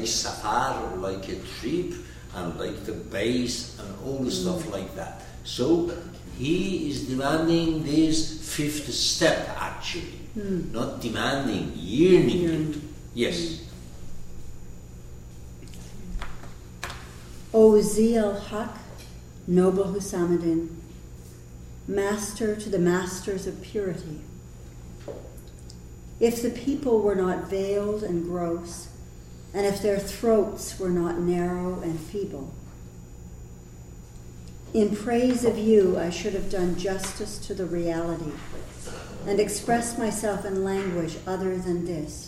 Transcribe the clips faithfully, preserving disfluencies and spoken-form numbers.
like safar, like a trip, and like the base, and all the mm. stuff like that. So he is demanding this fifth step, actually. Mm. Not demanding, yearning mm. it. Yes. Mm. O Zia al-Haq, noble Husamuddin, master to the masters of purity, if the people were not veiled and gross, and if their throats were not narrow and feeble, in praise of you I should have done justice to the reality and expressed myself in language other than this.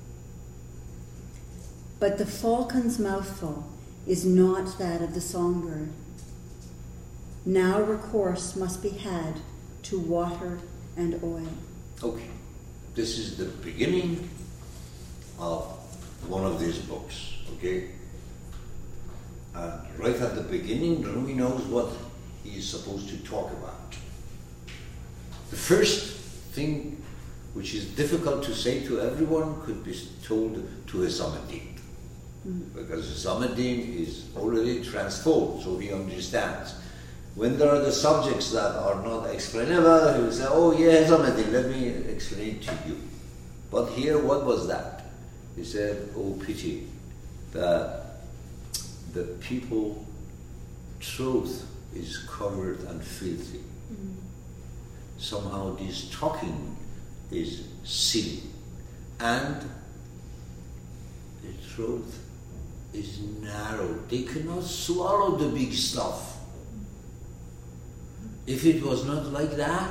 But the falcon's mouthful is not that of the songbird. Now recourse must be had to water and oil. Okay, this is the beginning of one of these books, okay? And right at the beginning, Rumi knows what he is supposed to talk about. The first thing, which is difficult to say to everyone, could be told to Husamuddin. Mm. Because Husamuddin is already transformed, so he understands. When there are the subjects that are not explainable, he will say, oh yeah, Husamuddin, let me explain to you. But here, what was that? He said, oh pity, that the people truth is covered and filthy. Mm. Somehow this talking is silly. And the truth is narrow. They cannot swallow the big stuff. If it was not like that,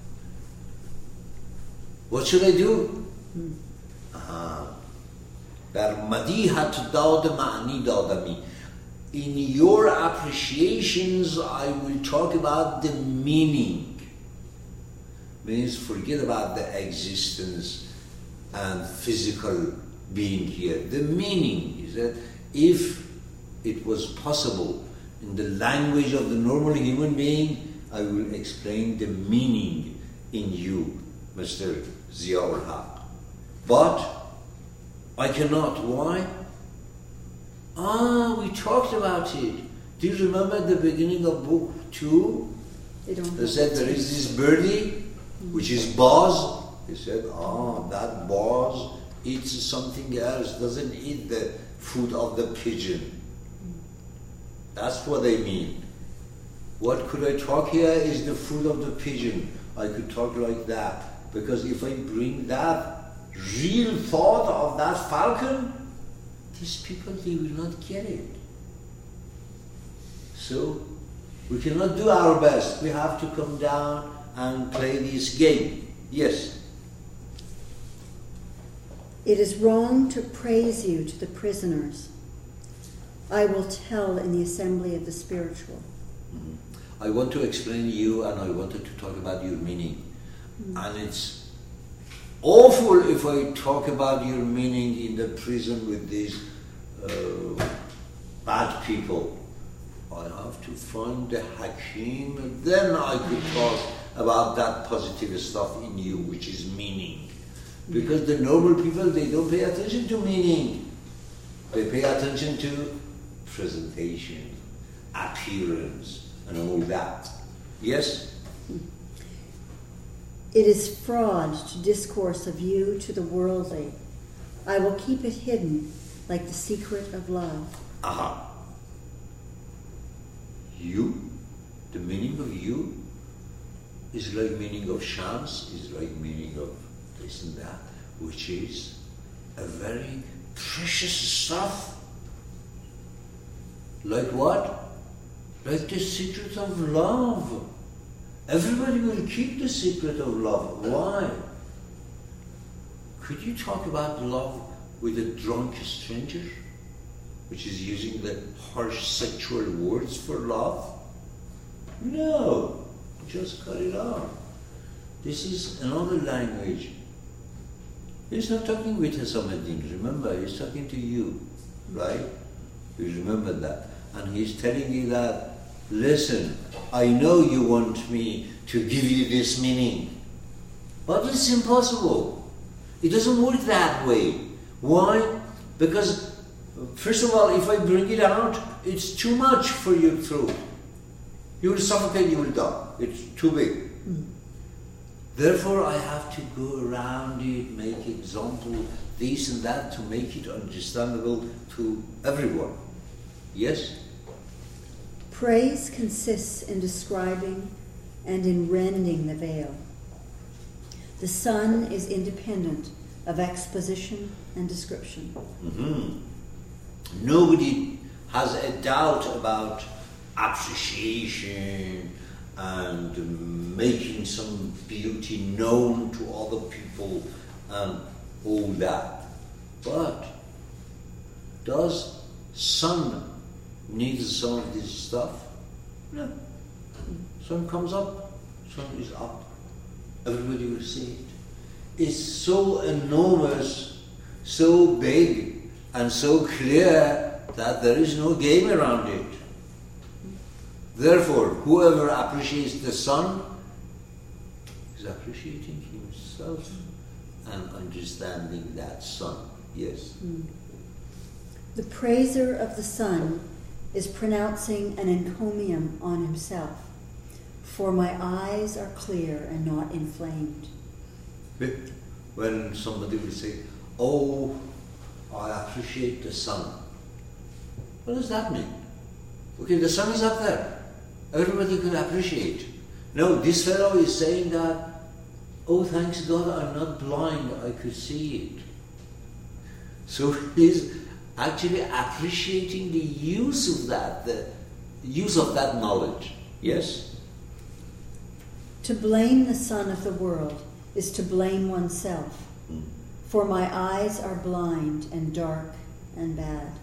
what should I do? Mm. Uh, در مدیحت داد معنی دادمی. In your appreciations, I will talk about the meaning. Means forget about the existence and physical being here. The meaning is that if it was possible in the language of the normal human being, I will explain the meaning in you, Mister Zia al-Haq. But I cannot. Why? Ah, we talked about it. Do you remember the beginning of book two? They, don't they said there is this birdie, mm-hmm. which is buzz. They said, ah, that buzz eats something else, doesn't eat the food of the pigeon. Mm-hmm. That's what they mean. What could I talk here is the food of the pigeon. I could talk like that. Because if I bring that real thought of that falcon, these people, they will not get it. So, we cannot do our best. We have to come down and play this game. Yes? It is wrong to praise you to the prisoners. I will tell in the assembly of the spiritual. Mm-hmm. I want to explain you, and I wanted to talk about your meaning. Mm-hmm. And it's awful if I talk about your meaning in the prison with these uh, bad people. I have to find the Hakim, and then I could talk about that positive stuff in you, which is meaning. Because the normal people, they don't pay attention to meaning. They pay attention to presentation, appearance, and all that. Yes? It is fraud to discourse of you to the worldly. I will keep it hidden like the secret of love. Aha. You, the meaning of you, is like meaning of Shams, is like meaning of this and that, which is a very precious stuff. Like what? Like the secret of love. Everybody will keep the secret of love. Why? Could you talk about love with a drunk stranger, which is using the harsh sexual words for love? No. Just cut it off. This is another language. He's not talking with Husamuddin, remember, he's talking to you, right? You remember that. And he's telling you that, listen, I know you want me to give you this meaning, but it's impossible. It doesn't work that way. Why? Because First of all, if I bring it out, it's too much for your throat. You will suffocate, you will die. It's too big. Mm. Therefore, I have to go around it, make example, this and that, to make it understandable to everyone. Yes? Praise consists in describing and in rending the veil. The sun is independent of exposition and description. Mm-hmm. Nobody has a doubt about appreciation and making some beauty known to other people and all that. But does sun need some of this stuff? No. Sun comes up, sun is up. Everybody will see it. It's so enormous, so big, and so clear that there is no game around it. Therefore, whoever appreciates the sun is appreciating himself and understanding that sun. Yes? Mm. The praiser of the sun is pronouncing an encomium on himself. For my eyes are clear and not inflamed. When somebody will say, oh, I appreciate the sun. What does that mean? Okay, the sun is up there. Everybody can appreciate. No, this fellow is saying that, oh, thanks God, I'm not blind, I could see it. So he's actually appreciating the use of that, the use of that knowledge. Yes? To blame the sun of the world is to blame oneself. Mm. For my eyes are blind and dark and bad.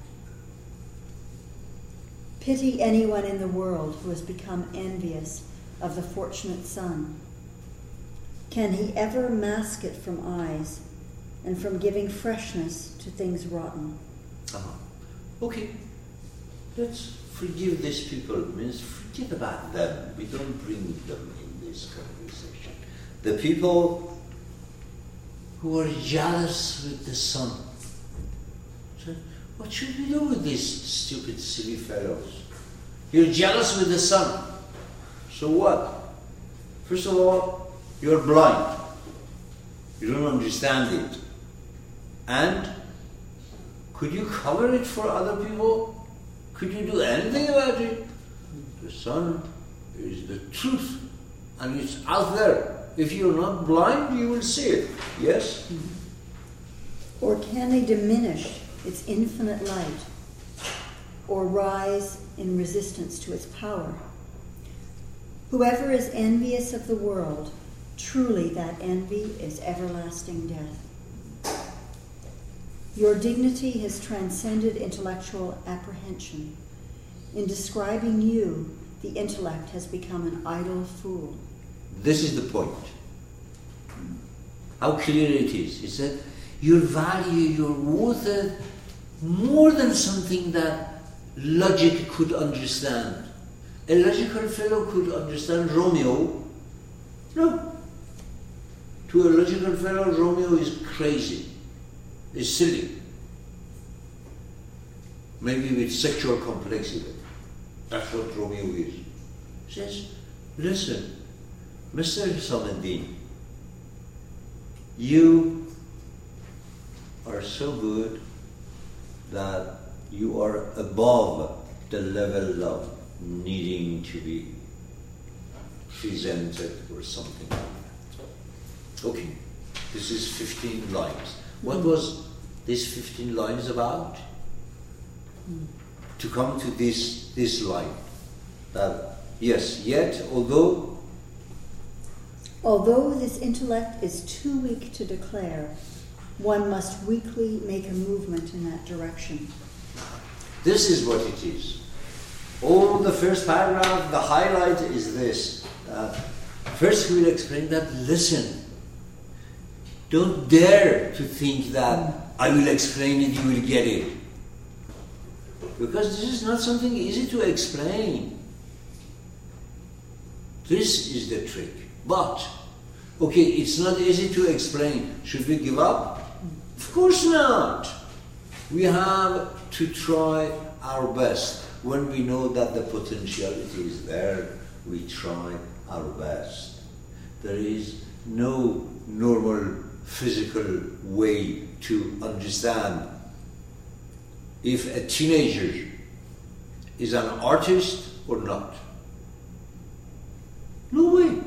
Pity anyone in the world who has become envious of the fortunate sun. Can he ever mask it from eyes and from giving freshness to things rotten? Uh-huh. Okay, let's forgive these people. It means forget about them. We don't bring them in this conversation. The people who are jealous with the sun. So, what should we do with these stupid, silly fellows? You're jealous with the sun. So what? First of all, you're blind. You don't understand it. And could you cover it for other people? Could you do anything about it? The sun is the truth, and it's out there. If you're not blind, you will see it. Yes? Or can they diminish its infinite light, or rise in resistance to its power? Whoever is envious of the world, truly that envy is everlasting death. Your dignity has transcended intellectual apprehension. In describing you, the intellect has become an idle fool. This is the point. How clear it is. He said, your value, your worth, more than something that logic could understand. A logical fellow could understand Romeo. No. To a logical fellow, Romeo is crazy, is silly. Maybe with sexual complexity. That's what Romeo is. He says, listen, Mister Salahuddin, you are so good that you are above the level of needing to be presented or something like that. Okay, this is fifteen lines. What was this fifteen lines about? Mm. To come to this this line. That yes, yet although Although this intellect is too weak to declare, one must weakly make a movement in that direction. This is what it is. All the first paragraph, the highlight is this. Uh, first we will explain that, listen, don't dare to think that I will explain it, you will get it. Because this is not something easy to explain. This is the trick. But, okay, it's not easy to explain. Should we give up? Of course not. We have to try our best. When we know that the potentiality is there, we try our best. There is no normal physical way to understand if a teenager is an artist or not. No way.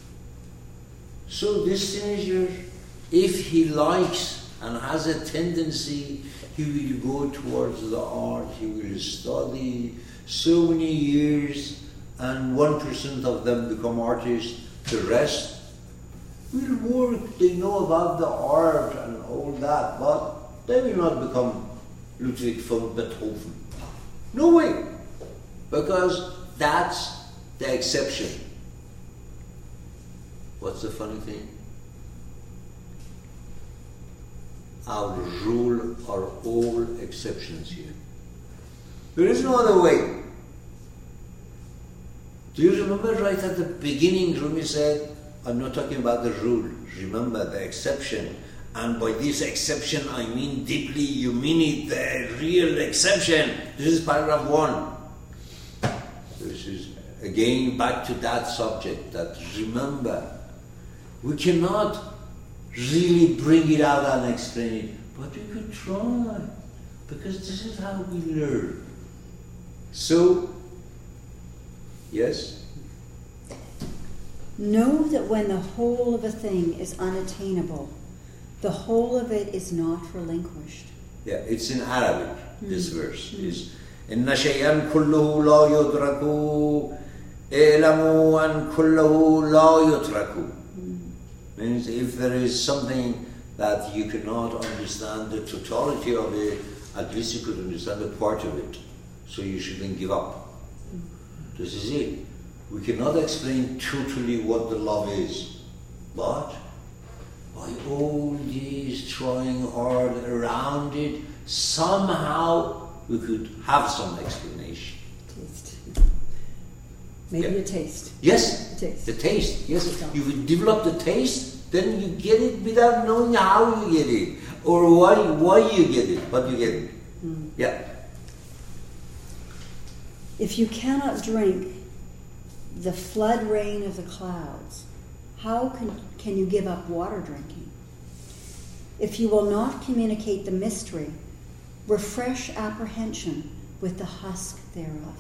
So this teenager, if he likes and has a tendency, he will go towards the art, he will study so many years, and one percent of them become artists, the rest will work, they know about the art and all that, but they will not become Ludwig von Beethoven. No way, because that's the exception. What's the funny thing? Our rule are all exceptions here. There is no other way. Do you remember right at the beginning, Rumi said, I'm not talking about the rule, remember the exception. And by this exception, I mean deeply, you mean it, the real exception. This is paragraph one. This is again back to that subject, that remember, we cannot really bring it out and explain it, but we could try, because this is how we learn. So, yes? Know that when the whole of a thing is unattainable, the whole of it is not relinquished. Yeah, it's in Arabic, this mm. verse. Mm. is إِنَّ شَيْئًا كُلُّهُ لَا يُدْرَكُ إِعْلَمُوا أَنْ كُلُّهُ لَا يُتْرَكُ. Means if there is something that you cannot understand the totality of it, at least you could understand a part of it. So you shouldn't give up. This is it. We cannot explain totally what the love is, but by all these trying hard around it, somehow we could have some explanation. Taste. Maybe yeah. a taste. Yes, a taste. the taste. Yes, you will develop the taste, then you get it without knowing how you get it or why why you get it, but you get it. Mm. Yeah. If you cannot drink the flood rain of the clouds, how can, can you give up water drinking? If you will not communicate the mystery, refresh apprehension with the husk thereof.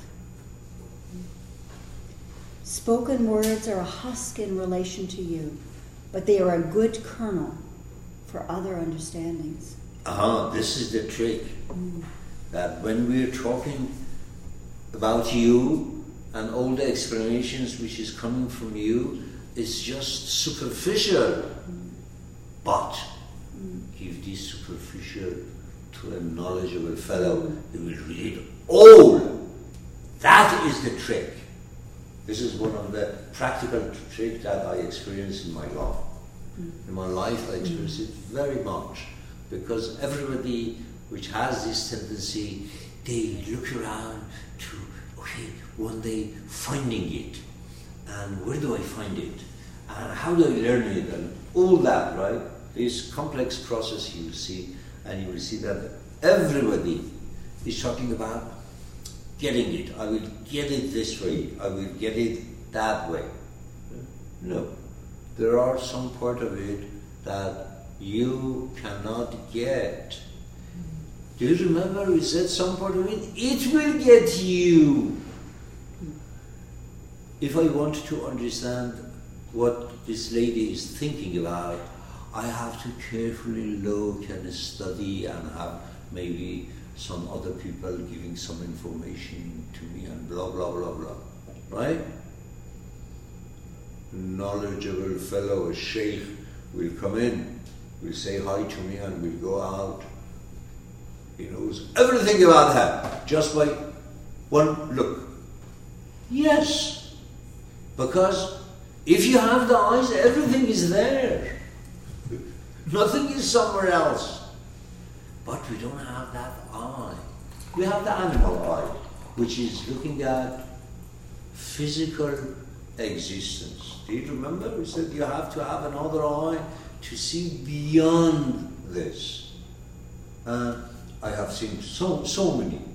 Spoken words are a husk in relation to you, but they are a good kernel for other understandings. Ah, this is the trick. Mm. That when we're talking about you, and all the explanations which is coming from you is just superficial. Mm. But mm. give this superficial to a knowledgeable fellow, mm. he will read all. That is the trick. This is one of the practical tricks that I experience in my life. Mm. In my life I experience mm. it very much, because everybody which has this tendency, they look around to, okay, one day finding it, and where do I find it, and how do I learn it, and all that, right? This complex process you will see, and you will see that everybody is talking about getting it. I will get it this way, I will get it that way. No, there are some part of it that you cannot get. Do you remember we said some part of it? It will get you. If I want to understand what this lady is thinking about, I have to carefully look and study and have maybe some other people giving some information to me and blah, blah, blah, blah. Right? Knowledgeable fellow, a sheikh, will come in, will say hi to me and will go out. He knows everything about her just by one look. Yes. Because if you have the eyes, everything is there. Nothing is somewhere else. But we don't have that eye. We have the animal eye, which is looking at physical existence. Do you remember? We said you have to have another eye to see beyond this. Uh, I have seen so so many